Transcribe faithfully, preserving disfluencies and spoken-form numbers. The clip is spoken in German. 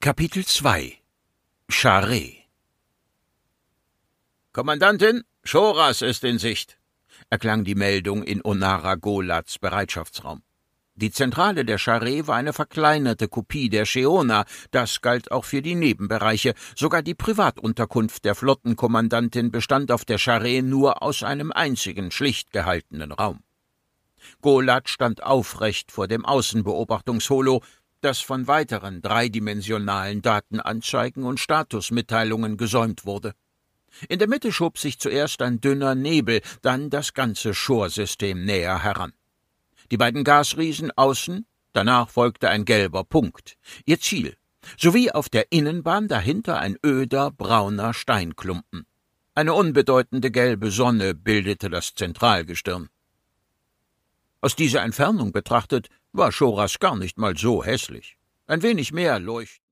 Kapitel zwei Charé. »Kommandantin, Schoras ist in Sicht«, erklang die Meldung in Onara Golats Bereitschaftsraum. Die Zentrale der Charé war eine verkleinerte Kopie der Scheona, das galt auch für die Nebenbereiche. Sogar die Privatunterkunft der Flottenkommandantin bestand auf der Charé nur aus einem einzigen, schlicht gehaltenen Raum. Golat stand aufrecht vor dem Außenbeobachtungsholo, das von weiteren dreidimensionalen Datenanzeigen und Statusmitteilungen gesäumt wurde. In der Mitte schob sich zuerst ein dünner Nebel, dann das ganze Shore-System näher heran. Die beiden Gasriesen außen, danach folgte ein gelber Punkt, ihr Ziel, sowie auf der Innenbahn dahinter ein öder, brauner Steinklumpen. Eine unbedeutende gelbe Sonne bildete das Zentralgestirn. Aus dieser Entfernung betrachtet war Schoras gar nicht mal so hässlich. Ein wenig mehr Leuchten